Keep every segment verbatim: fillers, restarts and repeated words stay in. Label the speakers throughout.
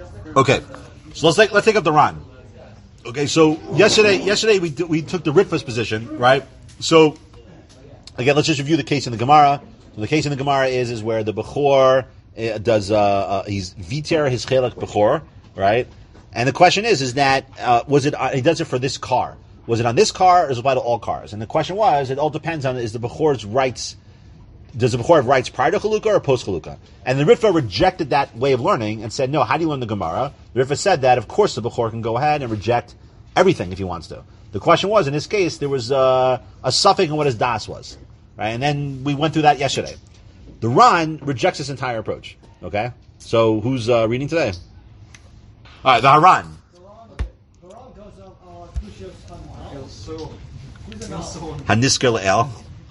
Speaker 1: Okay, so let's take let's take up the Ran. Okay, so yesterday yesterday we we took the Ritva's position, right? So again, let's just review the case in the Gemara. So the case in the Gemara is is where the Bechor uh, does uh, uh, he's viter his chelak Bechor, right? And the question is is that uh, was it uh, he does it for this car? Was it on this car or is it applied to all cars? And the question was, it all depends on is the Bechor's rights. Does the Bechor have rights prior to Chalukah or post Chalukah? And the Ritva rejected that way of learning and said, no, how do you learn the Gemara? The Ritva said that, of course, the Bechor can go ahead and reject everything if he wants to. The question was, in this case, there was uh, a suffix in what his das was. Right? And then we went through that yesterday. The Ran rejects this entire approach. Okay? So who's uh, reading today? All right, the Haran. Hanisker Le'el.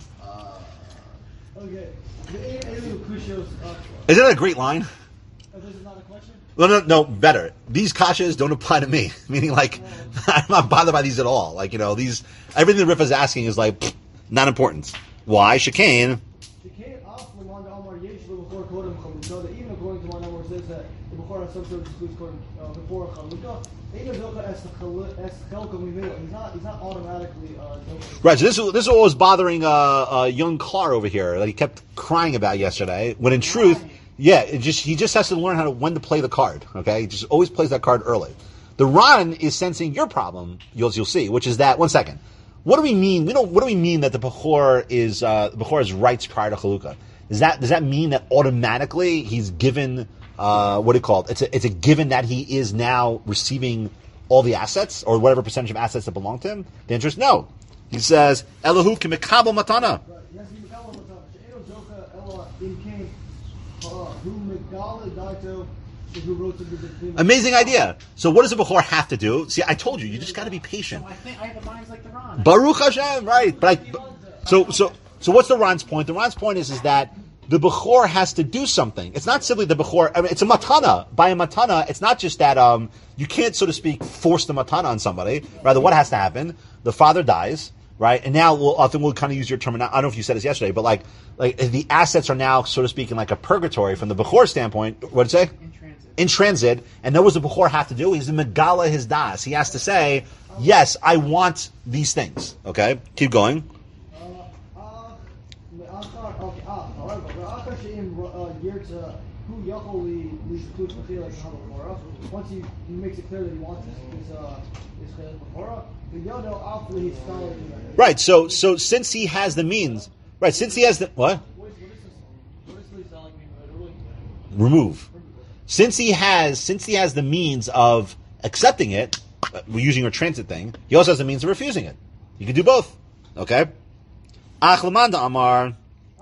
Speaker 1: Is that a great line?
Speaker 2: Oh, this is not a question?
Speaker 1: No, no, no, better. These kashas don't apply to me. Meaning, like, I'm not bothered by these at all. Like, you know, these, everything the Rif is asking is, like, pfft, not important. Why? Shekain.
Speaker 2: Shekain, off Lamanda Amar Yesh before Kodem Chalukah, that even according to one Amar says that the Bechor has some sort of disputes before Chalukah, he's not, he's not automatically, uh,
Speaker 1: right, so this, this is what was bothering uh, uh, young Clar over here, that he kept crying about yesterday, when in truth, yeah, it just he just has to learn how to when to play the card. Okay, he just always plays that card early. The Ran is sensing your problem, you'll you'll see, which is that one second. What do we mean? We don't. What do we mean that the Bechor is uh, the Bechor has rights prior to Chalukah? Does that does that mean that automatically he's given uh, what do you call it? It's a it's a given that he is now receiving all the assets or whatever percentage of assets that belong to him? The answer is no. He says Elahu kimekabel matana. Amazing idea. So what does a Bechor have to do? See, I told you, you just got to be patient.
Speaker 3: So I think I have a mind like the Ran.
Speaker 1: Baruch Hashem, right? But I, so so so what's the Ran's point? The Ran's point is is that the Bechor has to do something. It's not simply the Bechor. I mean, it's a matana. By a matana, it's not just that um, you can't, so to speak, force the matana on somebody. Rather, what has to happen? The father dies. Right, and now we'll, I think we'll kind of use your terminology. I don't know if you said this yesterday, but like, like the assets are now, so to speak, in like a purgatory from the Bechor standpoint. What did it say?
Speaker 3: In transit.
Speaker 1: In transit, and then what does the Bechor have to do? He's the Megala his das. He has to say, yes, I want these things. Okay, keep going.
Speaker 2: Once he, he makes it clear that he wants his uh, his Bechorah,
Speaker 1: right. So so since he has the means, right? Since he has the what? Remove. Since he has since he has the means of accepting it, uh, we're using our transit thing. He also has the means of refusing it. You can do both. Okay. Achlamanda Amar.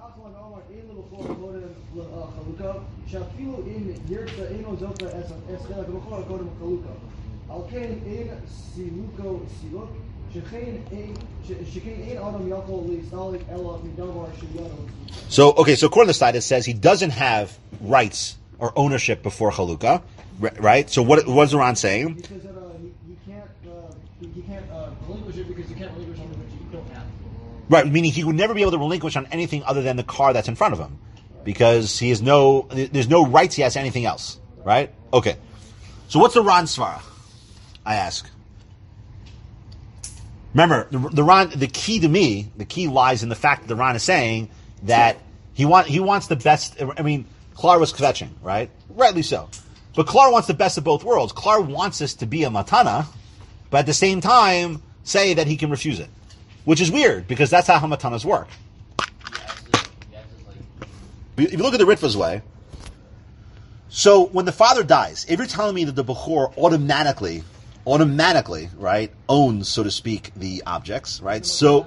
Speaker 1: So, okay, so according to the side, it says he doesn't have rights or ownership before Chalukah, right? So what, what is the Ran saying?
Speaker 2: Because uh, he, he can't, uh, he, he can't uh, relinquish it because you can't relinquish something which you don't have.
Speaker 1: Right, meaning he would never be able to relinquish on anything other than the car that's in front of him. Because he has no, there's no rights he has to anything else, right? Okay. So what's the Ran Svara? I ask. Remember, the, the Ran, the key to me, the key lies in the fact that the Ran is saying that he want, he wants the best, I mean, Clar was kvetching, right? Rightly so. But Clar wants the best of both worlds. Clar wants this to be a matana, but at the same time, say that he can refuse it. Which is weird, because that's how matanas work. If you look at the Ritva's way, so when the father dies, if you're telling me that the Bechor automatically, automatically, right, owns, so to speak, the objects, right? So,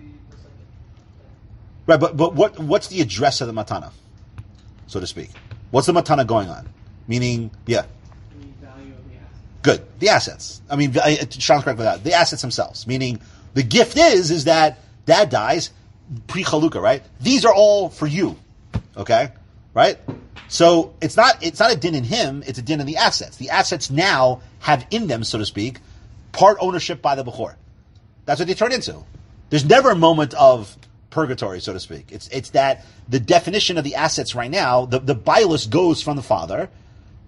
Speaker 1: right, but but what what's the address of the matana, so to speak? What's the matana going on? Meaning, yeah.
Speaker 3: The value of the assets.
Speaker 1: Good, the assets. I mean, Sean's correct with that. The assets themselves. Meaning, the gift is is that dad dies pre Chalukah, right? These are all for you. Okay, right? So it's not it's not a din in him; it's a din in the assets. The assets now have in them, so to speak, part ownership by the Bechor. That's what they turn into. There's never a moment of purgatory, so to speak. It's it's that the definition of the assets right now, the the bilus goes from the father,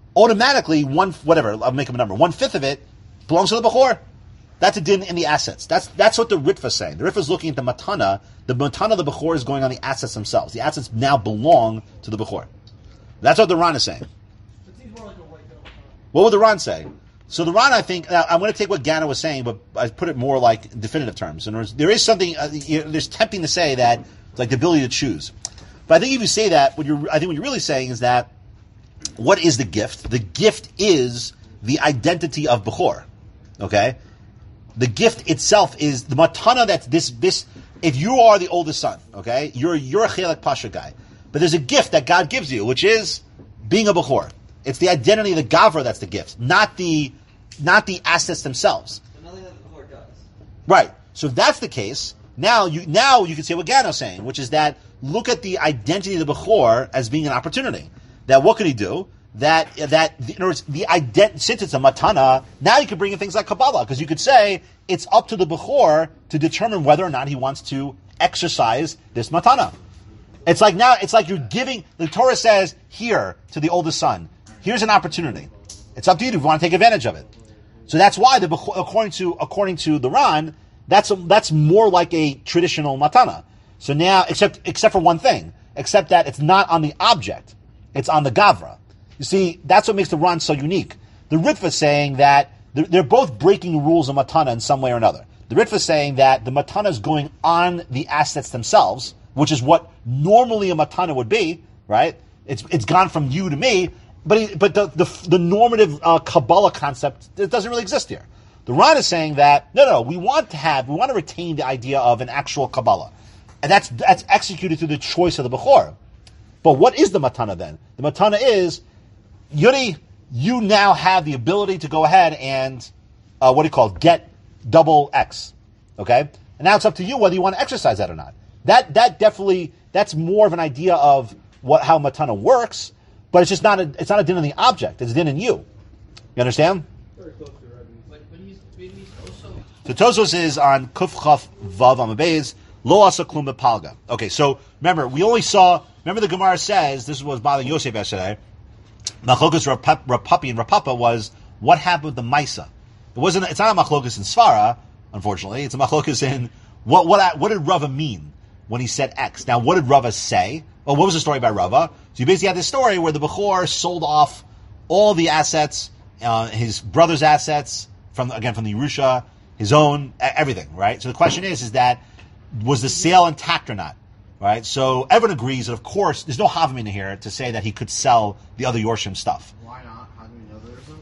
Speaker 1: automatically one whatever I'll make up a number. One fifth of it belongs to the bechor. That's a din in the assets. That's that's what the Ritva is saying. The Ritva is looking at the matana. The matana of the bechor is going on the assets themselves. The assets now belong to the bechor. That's what the Ran is saying.
Speaker 2: It seems more like a white bill.
Speaker 1: What would the Ran say? So the Ran, I think, now I'm going to take what Gana was saying, but I put it more like definitive terms. And there's, there is something, uh, you know, there's tempting to say that, like the ability to choose. But I think if you say that, what you're, I think what you're really saying is that, what is the gift? The gift is the identity of bechor. Okay? The gift itself is the matana that's this, this, if you are the oldest son, okay, you're, you're a chelek pasha guy. But there's a gift that God gives you, which is being a bechor. It's the identity of the gavra that's the gift, not the, not the assets themselves.
Speaker 4: But nothing that the bechor does.
Speaker 1: Right. So if that's the case, now you, now you can say what Gano's saying, which is that look at the identity of the bechor as being an opportunity. That what could he do? That, that, in other words, the ident- since it's a matana, now you can bring in things like Kabbalah, because you could say it's up to the bechor to determine whether or not he wants to exercise this matana. It's like now, it's like you're giving, the Torah says here to the oldest son, here's an opportunity. It's up to you if you want to take advantage of it. So that's why the bechor, according to, according to the Ran, that's a, that's more like a traditional matana. So now, except, except for one thing, except that it's not on the object, it's on the gavra. You see, that's what makes the Ran so unique. The Ritva is saying that they're, they're both breaking the rules of matana in some way or another. The Ritva is saying that the matana is going on the assets themselves, which is what normally a matana would be, right? It's it's gone from you to me, but he, but the the, the normative uh, Kabbalah concept, it doesn't really exist here. The Ran is saying that no, no, we want to have, we want to retain the idea of an actual Kabbalah, and that's that's executed through the choice of the bechor. But what is the matana then? The matana is, Yuri, you now have the ability to go ahead and, uh, what do you call it, get double X, okay? And now it's up to you whether you want to exercise that or not. That that definitely, that's more of an idea of what how matana works, but it's just not a, it's not a din in the object, it's a din in you. You understand?
Speaker 2: Very close to right.
Speaker 4: But, but he's, but he's also...
Speaker 1: So Tosos is on Kuf Chaf Vav Amabeis, Lo Asa Klum Bepalga. Okay, so remember, we only saw, remember the Gemara says, this was bothering Yosef yesterday, Machlokas Rapapi and Rapapa was what happened with the Maisa. It wasn't. It's not a Machlokas in Svara, unfortunately. It's a Machlokas in what what what did Rava mean when he said X? Now, what did Rava say? Well, what was the story about Rava? So you basically had this story where the Bechor sold off all the assets, uh, his brother's assets from again from the Yerusha, his own everything, right? So the question is, is that was the sale intact or not? Right, so everyone agrees that, of course, there's no Havamina here to say that he could sell the other Yorshim stuff.
Speaker 4: Why not? How do we know there's a...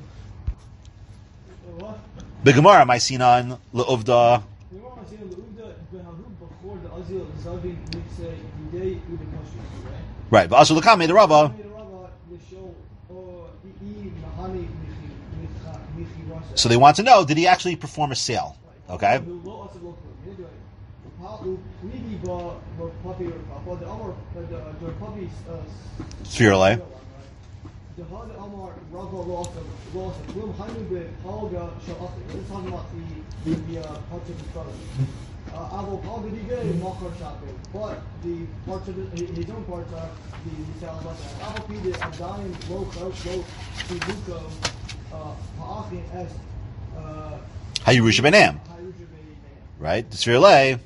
Speaker 2: What?
Speaker 1: The Gemara, my sinan leuvda.
Speaker 2: We want to see the Uda, the Harub before the Azil Zavi makes a day with the country, right?
Speaker 1: Right, but also the Kame, the Rava. So they want to know, did he actually perform a sale? Okay. Spherule.
Speaker 2: The Hod Amar Rava lost a lost a Blum Hainu Palga Shalafi. We're talking about the the uh, parts of his brother. Avo Palga Dige Machar Shape. But the parts of his, his own parts are the sales like that. Avo Pide Adayim Locho Lo Sibuko Ha'achin as
Speaker 1: Hayurusha Benam. Right? The Spherule.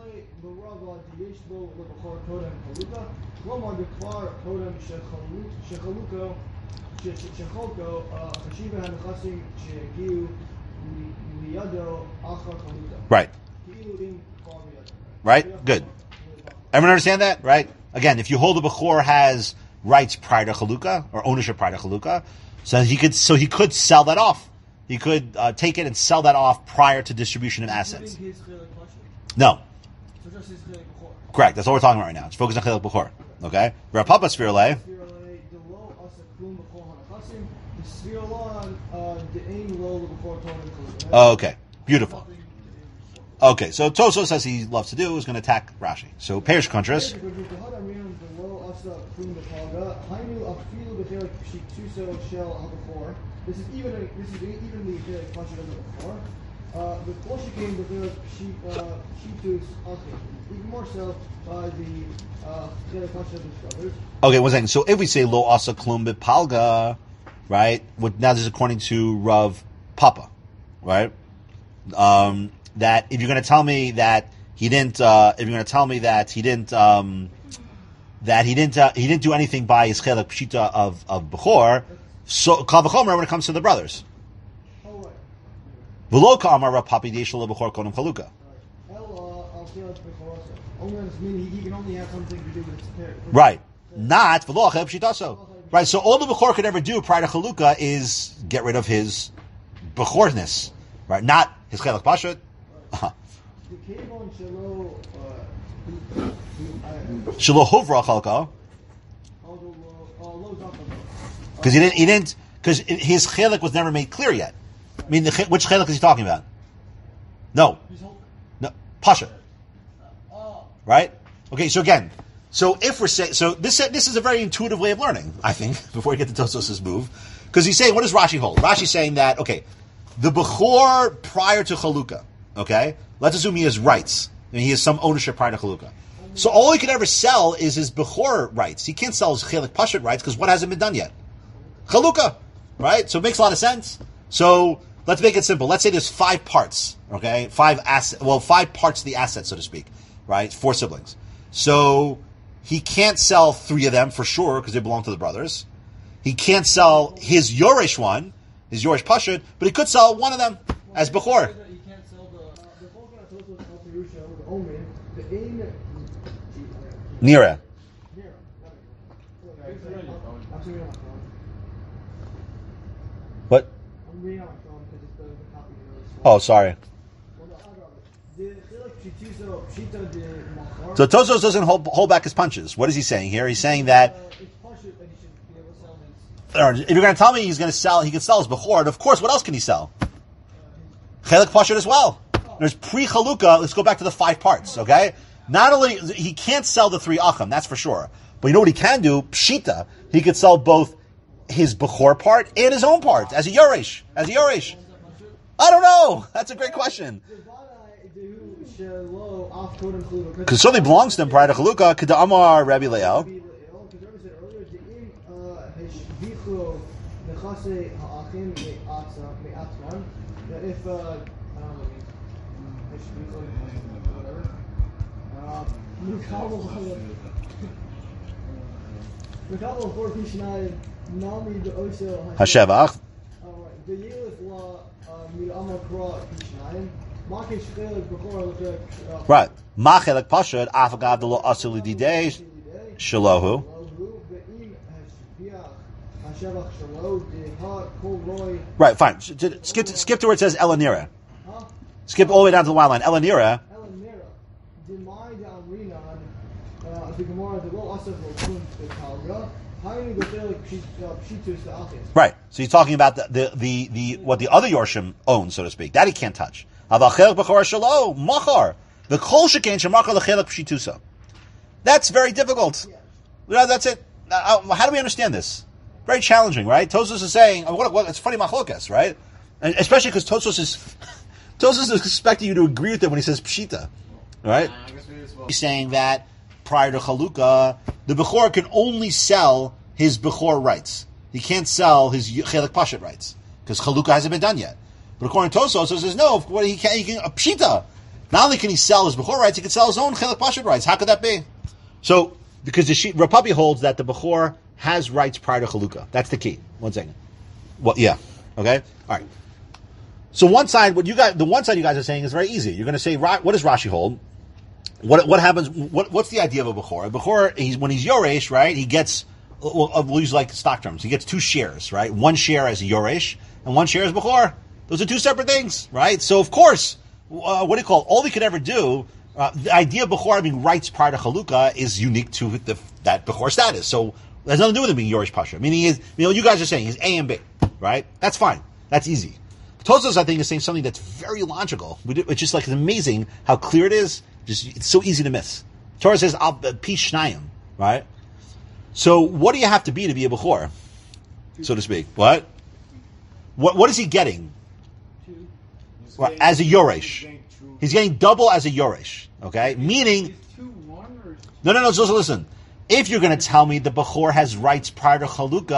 Speaker 2: כלומר, בכבר קודם שחלוקו, שחלוקו, חשיבה הנכסים שהגיעו לידו אחר חלוקה.
Speaker 1: Right.
Speaker 2: כאילו אם כבר בידו.
Speaker 1: Right? Good. Everyone understand that? Right? Again, if you hold the Bechor has rights prior to Chalukah, or ownership prior to Chalukah, so he could, so he could sell that off. He could uh, take it and sell that off prior to distribution of assets. No.
Speaker 2: So just his chilek before.
Speaker 1: Correct. That's what we're talking about right now. It's focused on Chilek Bechor. Okay? Rav Papa Spherule. Oh, okay. Beautiful. Okay, so Toso says he loves to do is going to attack Rashi. So Perish Contras.
Speaker 2: This is even this is even the question of it before. Uh, the closer game the sheep sheep even more so by the uh, the question of his brothers.
Speaker 1: Okay, one second. So if we say lo asa klum bepalga, right? What, now this is according to Rav Papa, right? Um, that if you're going to tell me that he didn't, uh, if you're going to tell me that he didn't, um, that he didn't, uh, he didn't do anything by his chelak pshita of of Bechor, so kal v'chomer when it comes to the brothers.
Speaker 2: Oh, right.
Speaker 1: V'lo ka'amar Rav Papa yeshel Bechor kodem chalukah.
Speaker 2: El, uh, I'll say that's before also. Only on this meaning he can only have something to do with his parent.
Speaker 1: Right. Not v'lo chelak pshitaso. Right. So all the Bechor could ever do prior to chalukah is get rid of his Bechorness. Right. Not his chelak pashat. Uh-huh.
Speaker 2: The Kevon Shalo, uh,
Speaker 1: Shelo hovra chalukah. Because he didn't, he didn't, because his chelik was never made clear yet. I mean, the, which chelik is he talking about? No, no, pasha, right? Okay, so again, so if we're saying, so this this is a very intuitive way of learning, I think, before we get to Tosos's move, because he's saying, what does Rashi hold? Rashi's saying that, okay, the Bechor prior to Chalukah, okay, let's assume he has rights, and he has some ownership prior to Chalukah. So all he could ever sell is his Bechor rights. He can't sell his chelik pashat rights because what hasn't been done yet? Chalukah, right? So it makes a lot of sense. So let's make it simple. Let's say there's five parts, okay? Five asset, well, five parts of the asset, so to speak, right? Four siblings. So he can't sell three of them for sure because they belong to the brothers. He can't sell his Yoresh one, his Yoresh Pashut, but he could sell one of them as Bechor.
Speaker 2: You can't sell the the Volkan Tosos El Perusha, the Omen, the Ain.
Speaker 1: Nira. What?
Speaker 2: I'm reading on my phone because it's the, the copy is really small.
Speaker 1: Oh, sorry. So Tosos doesn't hold, hold back his punches. What is he saying here? He's saying that or if you're going to tell me he's going to sell, he can sell his Bechor, and of course, what else can he sell? Chelik Pashut as well. There's pre-Chalukah, let's go back to the five parts, okay? Not only, he can't sell the three Acham, that's for sure. But you know what he can do? Pshita. He could sell both his Bechor part and his own part, as a Yoresh. As a Yoresh. I don't know. That's a great question. Because it certainly belongs to him prior to Chalukah. K'da Amar Rabbi Le'el.
Speaker 2: If, uh,
Speaker 1: Hashevach. Right. Machelek Pashut Afagav Delo Asul Didei Shalahu. Right. Fine. Skip skip to where it says Elanira. Skip all the way down to the wild line. Elanira. Right. So he's talking about the, the, the, the what the other Yorshim owns, so to speak. That he can't touch. That's very difficult. That's it. How do we understand this? Very challenging, right? Tosos is saying, what, what, it's funny machlokas, right? And especially because Tosos is Tosos is expecting you to agree with him when he says pshita, right? He's saying that prior to Chalukah, the Bechor can only sell his Bechor rights. He can't sell his Chelik Pashat rights because Chalukah hasn't been done yet. But according to Tosos, it says no. What he can, he can a pshita. Not only can he sell his Bechor rights, he can sell his own Chelik Pashat rights. How could that be? So, because the Rapapi holds that the Bechor has rights prior to Chalukah. That's the key. One second. Well, yeah. Okay. All right. So one side, what you guys, the one side you guys are saying is very easy. You're going to say, what does Rashi hold? What what happens? What what's the idea of a Bechor? A Bechor, he's when he's Yoresh, right? He gets, we'll, we'll use like stock terms. He gets two shares, right? One share as Yoresh and one share as Bechor. Those are two separate things, right? So of course, uh, what do you call it? All he could ever do, uh, the idea of Bechor having rights prior to Chalukah is unique to the, that Bechor status. So it has nothing to do with him being Yoresh Pasha. Meaning, he is, you know, you guys are saying he's A and B, right? That's fine. That's easy. Tosos, I think, is saying something that's very logical. It's just like it's amazing how clear it is. Just it's so easy to miss. Torah says al pi shnayim, right? So what do you have to be to be a Bechor, so to speak? What? What what is he getting? Well, as a Yoresh. He's getting double as a Yoresh. Okay? Meaning No no no, so, so listen. If you're gonna tell me the Bechor has rights prior to Chalukah,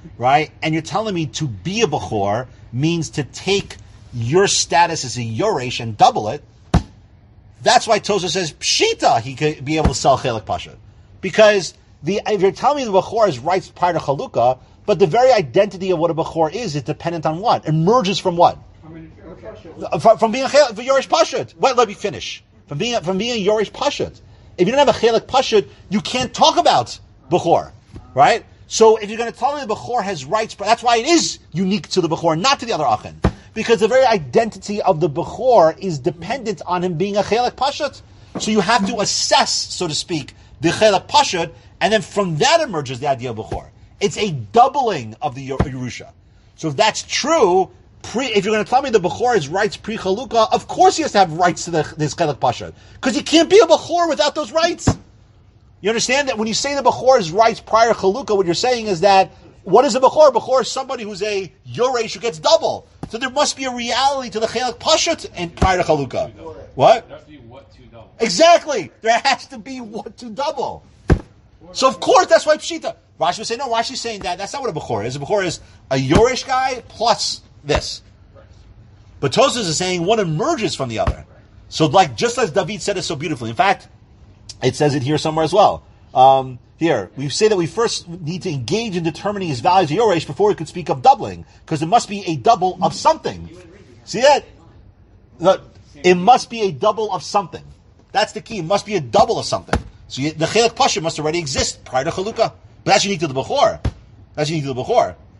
Speaker 1: right? And you're telling me to be a Bechor means to take your status as a Yoresh and double it. That's why Tosa says Pshita he could be able to sell Chelik Pasha. Because the if you're telling me the Bechor is rights prior to Chalukah, but the very identity of what a Bechor is is dependent on what? Emerges from what? From, from being a Chelik, Yoresh Pashut. Wait, let me finish. From being from being a Yoresh Pashut. If you don't have a Chelik Pashut, you can't talk about Bechor, right? So if you're going to tell me the Bechor has rights, that's why it is unique to the Bechor, not to the other Achin. Because the very identity of the Bechor is dependent on him being a Chelik Pashut. So you have to assess, so to speak, the Chelik Pashut, and then from that emerges the idea of Bechor. It's a doubling of the Yerusha. So if that's true, pre, if you're going to tell me the Bechor has rights pre-Chalukah, of course he has to have rights to the, this Chelik Pashut. Because he can't be a Bechor without those rights. You understand that when you say the Bechor's rights prior Chalukah, what you're saying is that, what is a Bechor? Bechor is somebody who's a Yoresh who gets double. So there must be a reality to the Chelik Pashut and prior to Chalukah. What?
Speaker 5: There has to be what to double.
Speaker 1: Exactly. There has to be what to double. So of course that's why Pshita. Rashi would say, no, Rashi's saying that. That's not what a Bechor is. A Bechor is a Yoresh guy plus this. But Tosfos is saying one emerges from the other. So like, just as David said it so beautifully. In fact, it says it here somewhere as well. Um, here, we say that we first need to engage in determining his values of Yoresh before we could speak of doubling. Because it must be a double of something. See that? Look, it must be a double of something. That's the key. It must be a double of something. So you, the Chelik Pasha must already exist prior to Chalukah. But that's unique to the Bechor. That's unique to the Bechor.